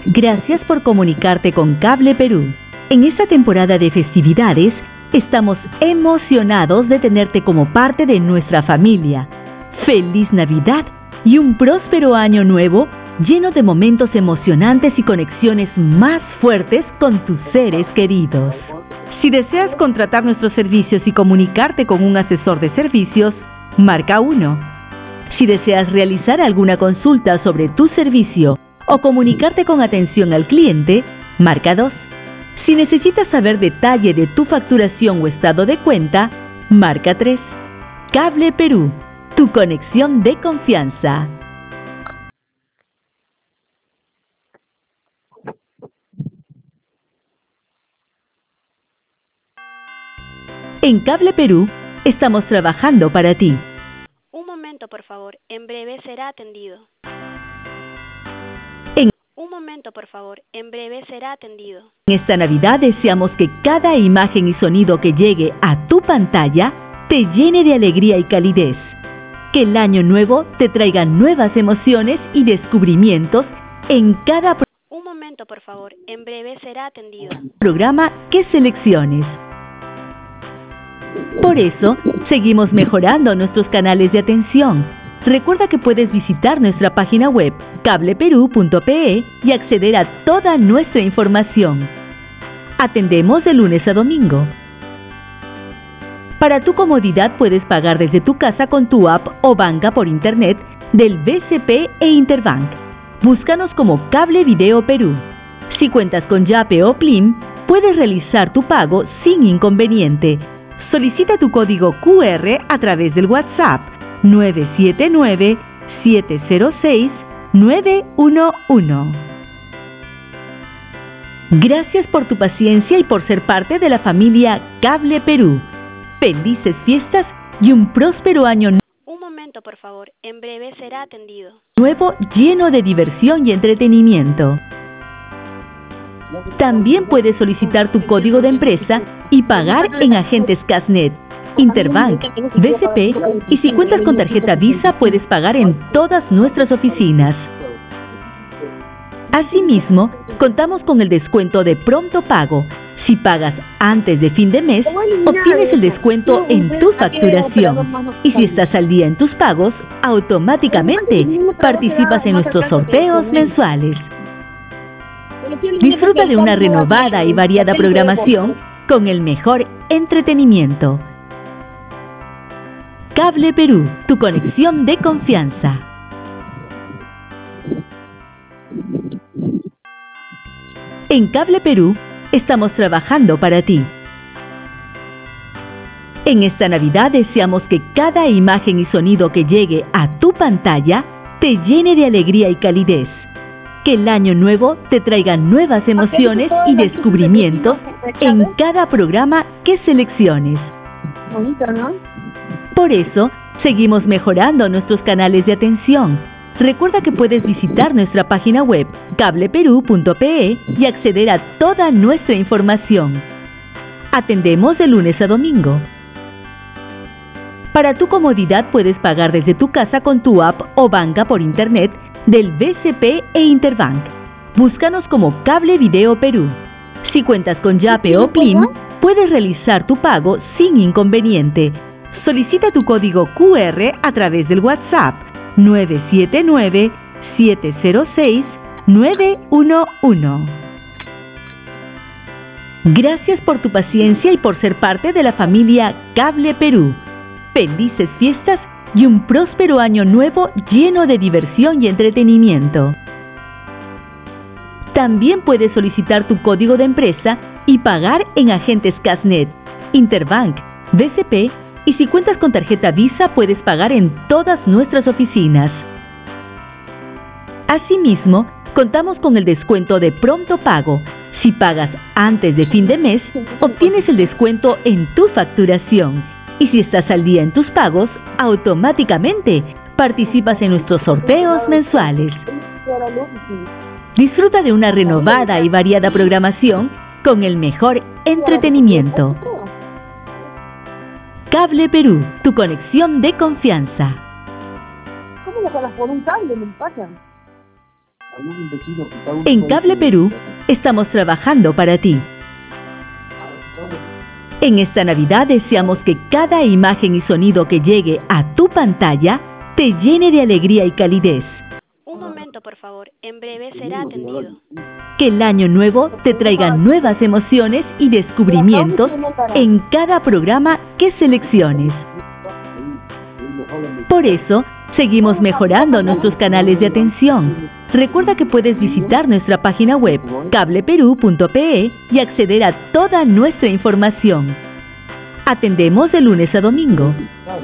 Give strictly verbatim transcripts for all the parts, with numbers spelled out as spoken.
Gracias por comunicarte con Cable Perú. En esta temporada de festividades, estamos emocionados de tenerte como parte de nuestra familia. ¡Feliz Navidad y un próspero año nuevo lleno de momentos emocionantes y conexiones más fuertes con tus seres queridos! Si deseas contratar nuestros servicios y comunicarte con un asesor de servicios, marca uno. Si deseas realizar alguna consulta sobre tu servicio o comunicarte con atención al cliente, marca dos. Si necesitas saber detalle de tu facturación o estado de cuenta, marca tres. Cable Perú, tu conexión de confianza. En Cable Perú, estamos trabajando para ti. Un momento, por favor. En breve será atendido. En Un momento, por favor. En breve será atendido. esta Navidad deseamos que cada imagen y sonido que llegue a tu pantalla te llene de alegría y calidez. Que el año nuevo te traiga nuevas emociones y descubrimientos en cada pro- Un momento, por favor. En breve será atendido. programa que selecciones. Por eso, seguimos mejorando nuestros canales de atención. Recuerda que puedes visitar nuestra página web cable perú punto pe y acceder a toda nuestra información. Atendemos de lunes a domingo. Para tu comodidad puedes pagar desde tu casa con tu app o banca por internet del B C P e Interbank. Búscanos como Cable Video Perú. Si cuentas con Yape o Plim, puedes realizar tu pago sin inconveniente. Solicita tu código Q R a través del WhatsApp nueve siete nueve, siete cero seis, nueve uno uno. Gracias por tu paciencia y por ser parte de la familia Cable Perú. Felices fiestas y un próspero año Un momento, por favor. En breve será atendido. nuevo lleno de diversión y entretenimiento. También puedes solicitar tu código de empresa y pagar en agentes Casnet, Interbank, B C P y si cuentas con tarjeta Visa puedes pagar en todas nuestras oficinas. Asimismo, contamos con el descuento de pronto pago. Si pagas antes de fin de mes, obtienes el descuento en tu facturación. Y si estás al día en tus pagos, automáticamente participas en nuestros sorteos mensuales. Disfruta de una renovada y variada programación con el mejor entretenimiento. Cable Perú, tu conexión de confianza. En Cable Perú, estamos trabajando para ti. En esta Navidad deseamos que cada imagen y sonido que llegue a tu pantalla te llene de alegría y calidez. Que el año nuevo te traiga nuevas emociones y descubrimientos en cada programa que selecciones. Bonito, ¿no? Por eso, seguimos mejorando nuestros canales de atención. Recuerda que puedes visitar nuestra página web cable perú punto pe y acceder a toda nuestra información. Atendemos de lunes a domingo. Para tu comodidad puedes pagar desde tu casa con tu app o banca por internet del B C P e Interbank. Búscanos como Cable Video Perú. Si cuentas con Yape o Plim, puedes realizar tu pago sin inconveniente. Solicita tu código Q R a través del WhatsApp nueve siete nueve, siete cero seis, nueve uno uno. Gracias por tu paciencia y por ser parte de la familia Cable Perú. Felices fiestas y un próspero año nuevo lleno de diversión y entretenimiento. También puedes solicitar tu código de empresa y pagar en agentes Casnet, Interbank, B C P y si cuentas con tarjeta Visa puedes pagar en todas nuestras oficinas. Asimismo, contamos con el descuento de pronto pago. Si pagas antes de fin de mes, obtienes el descuento en tu facturación. Y si estás al día en tus pagos, automáticamente participas en nuestros sorteos mensuales. Disfruta de una renovada y variada programación con el mejor entretenimiento. Cable Perú, tu conexión de confianza. ¿Cómo lo jalas por un cable? Me pasa. En Cable Perú estamos trabajando para ti. En esta Navidad deseamos que cada imagen y sonido que llegue a tu pantalla te llene de alegría y calidez. Un momento, por favor. En breve será atendido. Que el año nuevo te traiga nuevas emociones y descubrimientos en cada programa que selecciones. Por eso, seguimos mejorando nuestros canales de atención. Recuerda que puedes visitar nuestra página web cable perú punto pe y acceder a toda nuestra información. Atendemos de lunes a domingo.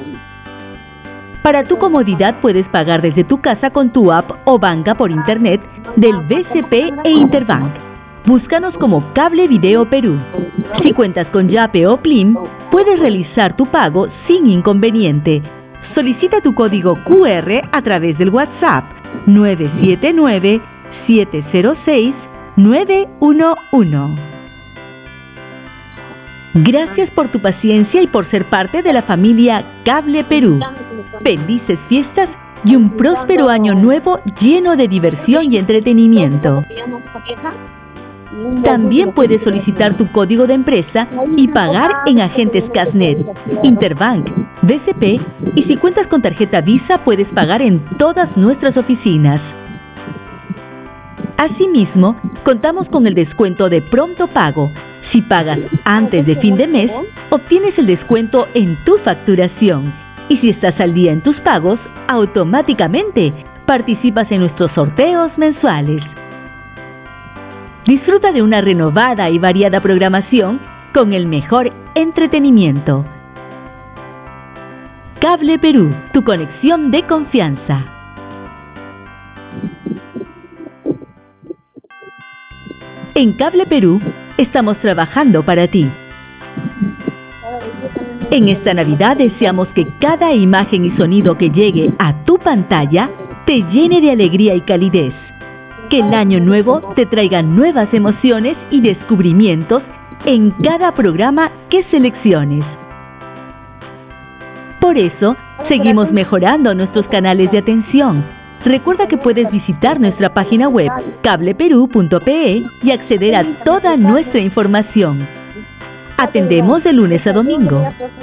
Para tu comodidad puedes pagar desde tu casa con tu app o banca por internet del B C P e Interbank. Búscanos como Cable Video Perú. Si cuentas con Yape o Plim, puedes realizar tu pago sin inconveniente. Solicita tu código Q R a través del WhatsApp nueve siete nueve, siete cero seis, nueve uno uno. Gracias por tu paciencia y por ser parte de la familia Cable Perú. Felices fiestas y un próspero año nuevo lleno de diversión y entretenimiento. También puedes solicitar tu código de empresa y pagar en agentes Casnet, Interbank, B C P y si cuentas con tarjeta Visa puedes pagar en todas nuestras oficinas. Asimismo, contamos con el descuento de pronto pago. Si pagas antes de fin de mes, obtienes el descuento en tu facturación. Y si estás al día en tus pagos, automáticamente participas en nuestros sorteos mensuales. Disfruta de una renovada y variada programación con el mejor entretenimiento. Cable Perú, tu conexión de confianza. En Cable Perú estamos trabajando para ti. En esta Navidad deseamos que cada imagen y sonido que llegue a tu pantalla te llene de alegría y calidez. Que el año nuevo te traiga nuevas emociones y descubrimientos en cada programa que selecciones. Por eso, seguimos mejorando nuestros canales de atención. Recuerda que puedes visitar nuestra página web cable perú punto pe y acceder a toda nuestra información. Atendemos de lunes a domingo.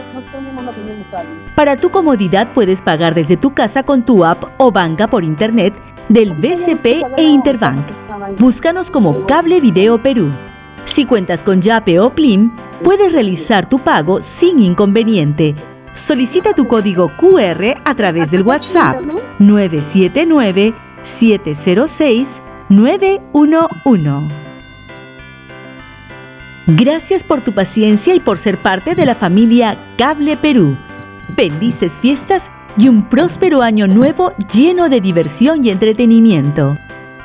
Para tu comodidad puedes pagar desde tu casa con tu app o banca por internet del B C P e Interbank. Búscanos como Cable Video Perú. Si cuentas con Yape o Plim, puedes realizar tu pago sin inconveniente. Solicita tu código Q R a través del WhatsApp nueve siete nueve, siete cero seis, nueve uno uno. Gracias por tu paciencia y por ser parte de la familia Cable Perú. Felices fiestas y un próspero año nuevo lleno de diversión y entretenimiento.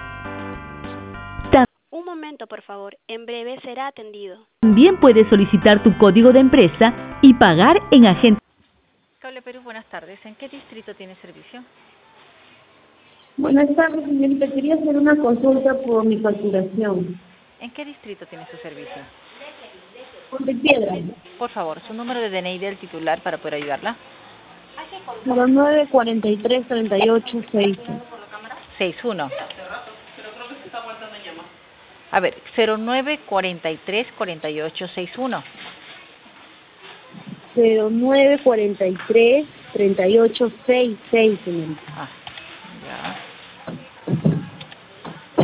Un momento, por favor. En breve será atendido. También puedes solicitar tu código de empresa y pagar en agente. Cable Perú, buenas tardes. ¿En qué distrito tiene servicio? Buenas tardes, señorita. Quería hacer una consulta por mi facturación. ¿En qué distrito tiene su servicio? Pontepiedra. Por favor, su número de D N I del titular para poder ayudarla. cero nueve cuarenta y tres treinta y ocho sesenta y uno. A ver, cero nueve cuarenta y tres cuarenta y ocho sesenta y uno. cero nueve cuarenta y tres treinta y ocho sesenta y seis, señorita. Ah, ya.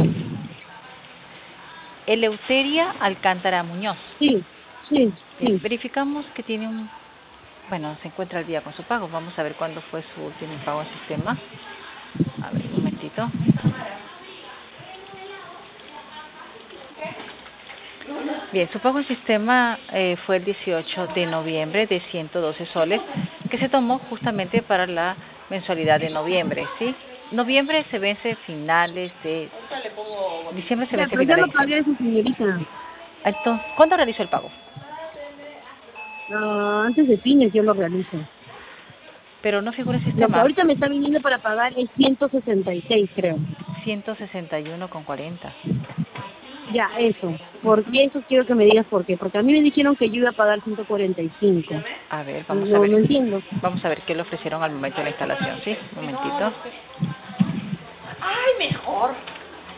Eleuteria Alcántara Muñoz. Sí, sí, sí. Bien, verificamos que tiene un... Bueno, se encuentra al día con su pago. Vamos a ver cuándo fue su último pago en sistema. A ver, un momentito. Bien, su pago en sistema eh, fue el dieciocho de noviembre de ciento doce soles, que se tomó justamente para la mensualidad de noviembre, ¿sí? Noviembre se vence finales de... Diciembre se Ya, vence pero ya finales lo pagué, su señorita. Entonces, ¿cuándo realizó el pago? Ah, antes de fines yo lo realizo. Pero no figura en Lo que sistema. ahorita me está viniendo para pagar es ciento sesenta y seis, creo. ciento sesenta y uno con cuarenta. Ya, eso. ¿Por qué? Eso quiero que me digas por qué. Porque a mí me dijeron que yo iba a pagar ciento cuarenta y cinco. A ver, vamos no, a ver. No entiendo. Vamos a ver qué le ofrecieron al momento de la instalación, ¿sí? Un momentito. Ay, mejor.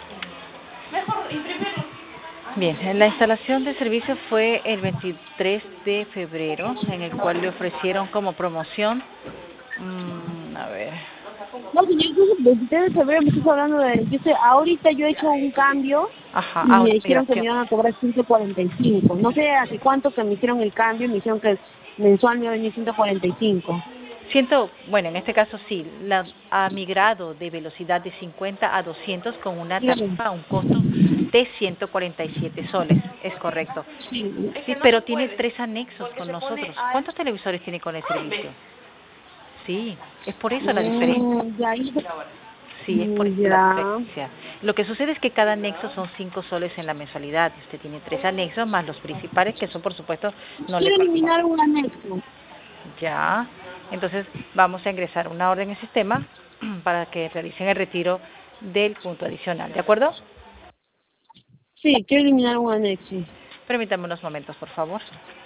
Bien, la instalación de servicio fue el veintitrés de febrero, en el cual le ofrecieron como promoción, mmm, a ver, No, señor, incluso el veintitrés de febrero me estás hablando de... Yo sé, ahorita yo he hecho un cambio ajá, y a me una dijeron que me migración. iban a cobrar ciento cuarenta y cinco. No sé hace cuánto que me hicieron el cambio y me dijeron que mensual me iba a venir ciento cuarenta y cinco. Ciento, bueno, en este caso sí, la, ha migrado de velocidad de cincuenta a doscientos con una Claro. tarifa, un costo de ciento cuarenta y siete soles, es correcto. Sí. Sí, pero tiene tres anexos con nosotros. ¿Cuántos televisores tiene con el servicio? Sí, es por eso la diferencia. Mm, ya, ahí- Sí, es por mm, eso la ya. diferencia. Lo que sucede es que cada anexo son cinco soles en la mensualidad. Usted tiene tres anexos más los principales, que son, por supuesto, no le Quiero eliminar corresponden. un anexo. Ya, entonces vamos a ingresar una orden en el sistema para que realicen el retiro del punto adicional, ¿de acuerdo? Sí, quiero eliminar un anexo. Permítame unos momentos, por favor.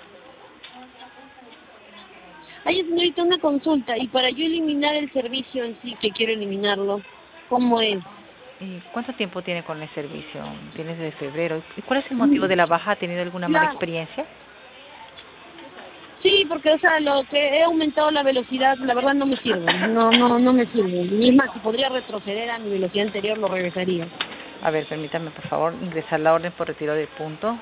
Ay, señorita, una consulta. Y para yo eliminar el servicio en sí, que quiero eliminarlo, ¿cómo es? ¿Y cuánto tiempo tiene con el servicio? Tienes desde febrero. ¿Y cuál es el motivo de la baja? ¿Ha tenido alguna mala Claro. experiencia? Sí, porque, o sea, lo que he aumentado la velocidad, la verdad no me sirve. No, no, no me sirve. Y es más, si podría retroceder a mi velocidad anterior, lo regresaría. A ver, permítame, por favor, ingresar la orden por retiro de punto.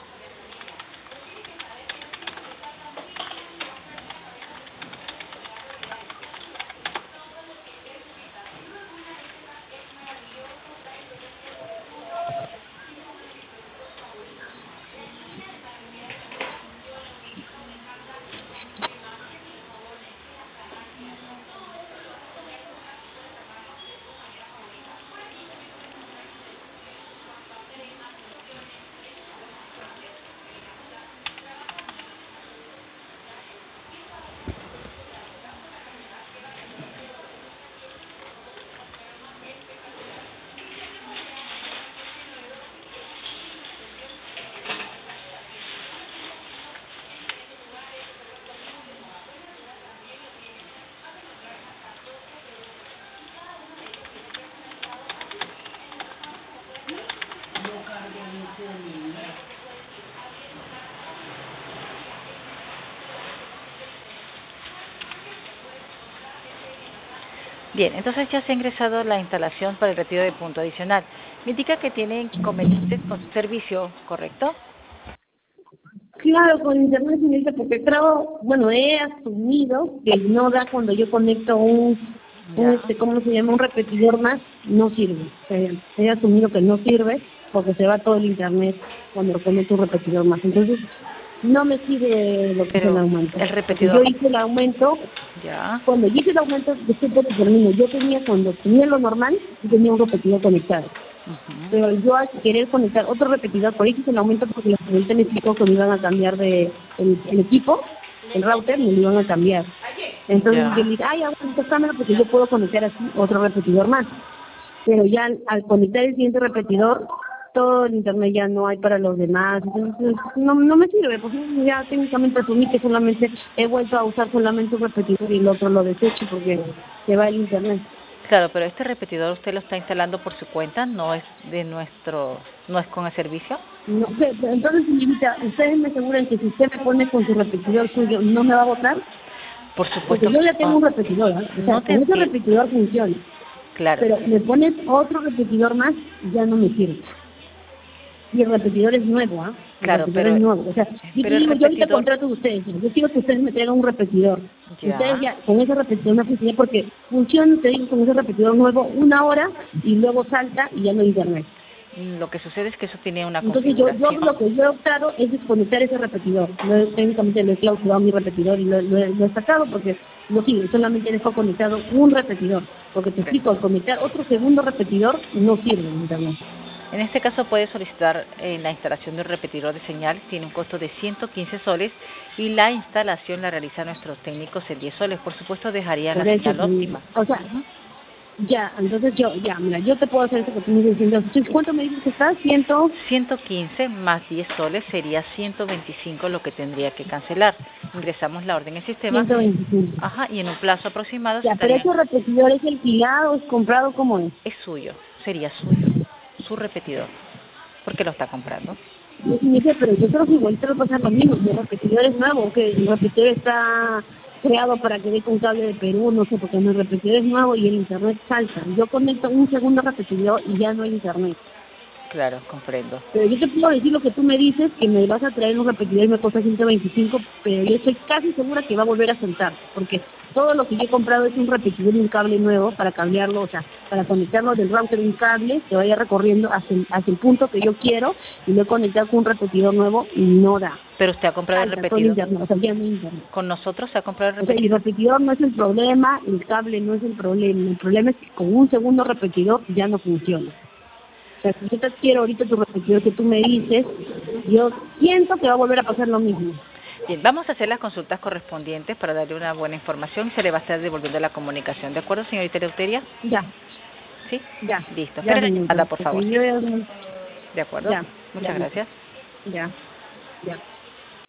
Bien, entonces ya se ha ingresado la instalación para el retiro de punto adicional. Me indica que tiene inconvenientes con su servicio, ¿correcto? Claro, con internet, señorita, porque creo, bueno, he asumido que no da cuando yo conecto un, un Ya. este, ¿cómo se llama? Un repetidor más, no sirve. Eh, he asumido que no sirve porque se va todo el internet cuando lo conecto un repetidor más. Entonces, no me sirve lo que es el Pero aumento. el Porque yo repetidor, hice el aumento, ya, cuando yo hice el aumento, después de termino, yo tenía, cuando tenía lo normal, yo tenía un repetidor conectado. ujú, Pero yo al querer conectar otro repetidor, por eso hice el aumento porque la señorita me explicó que me iban a cambiar de el, el equipo, el router, me lo iban a cambiar. Entonces yo le ya, dije, ay, aguanta, entonces cámbialo porque yo puedo conectar así otro repetidor más. Pero ya al, al conectar el siguiente repetidor, todo el internet ya no hay para los demás. Entonces no, no me sirve, porque ya técnicamente asumí que solamente he vuelto a usar solamente un repetidor y el otro lo desecho porque se va el internet. claro, pero este repetidor usted lo está instalando por su cuenta, no es de nuestro, no es con el servicio. No sé, pero entonces, señorita, ¿ustedes me aseguran que si usted me pone con su repetidor suyo, no me va a votar? Por Porque supuesto yo que ya tengo no, un repetidor, ¿eh? O sea, no te con ese entiendo, repetidor funciona. claro, Pero me pones otro repetidor más, ya no me sirve. Y el repetidor es nuevo, ¿ah? El claro, repetidor pero, es nuevo. O sea, yo te pero el digo, yo ahorita repetidor, contrato de ustedes, ¿no? Yo quiero que ustedes me traigan un repetidor. Ustedes ya, ya, con ese repetidor me funcionan porque funciona, te digo, con ese repetidor nuevo una hora y luego salta y ya no hay internet. lo que sucede es que eso tiene una Entonces yo, yo configuración. lo que yo he optado es desconectar ese repetidor. Lo he- técnicamente lo he clausurado mi repetidor y lo, lo he, lo he sacado porque no sirve, solamente dejó conectado un repetidor. Porque te explico, al conectar otro segundo repetidor no sirve en internet. En este caso puede solicitar eh, la instalación de un repetidor de señal, tiene un costo de ciento quince soles y la instalación la realizan nuestros técnicos en diez soles. Por supuesto dejaría Por la eso, señal óptima. o sea, Ujú. ya, entonces yo, ya, mira, yo te puedo hacer eso que tú me estás diciendo. Entonces, ¿cuánto me dices que está? Ciento, ciento quince más diez soles sería ciento veinticinco lo que tendría que cancelar. Ingresamos la orden en el sistema, ciento veinticinco. ajá, y en un plazo aproximado se Ya, pero estaría, ese repetidor es alquilado, es comprado, ¿cómo es? es suyo, sería suyo, su repetidor. ¿Por qué lo está comprando? Yo me dice, pero yo creo que igual te lo pasa lo mismo, el repetidor es nuevo, que el repetidor está creado para que dé con cable de Perú, no sé, porque el repetidor es nuevo y el internet salta. Yo conecto un segundo repetidor y ya no hay internet. Claro, comprendo. Pero yo te puedo decir lo que tú me dices, que me vas a traer un repetidor y me cuesta ciento veinticinco, pero yo estoy casi segura que va a volver a saltar, porque todo lo que yo he comprado es un repetidor y un cable nuevo para cablearlo, o sea, para conectarlo del router un cable que vaya recorriendo hacia el, hacia el punto que yo quiero, y lo he conectado con un repetidor nuevo y no da. Pero usted ha comprado el Salta, repetidor. Internet, o sea, ya no hay internet. ¿Con nosotros se ha comprado el O sea, repetidor? el repetidor no es el problema, el cable no es el problema, el problema es que con un segundo repetidor ya no funciona. O sea, si yo te quiero ahorita tu repetidor que tú me dices, yo siento que va a volver a pasar lo mismo. Bien, vamos a hacer las consultas correspondientes para darle una buena información y se le va a estar devolviendo la comunicación. ¿De acuerdo, señorita Eleuteria? Ya. ¿Sí? Ya. Listo. Ya, Espera la señorita, llamada, por favor. porque yo ya- ¿De acuerdo? Ya. Muchas Ya. gracias. Ya. Ya.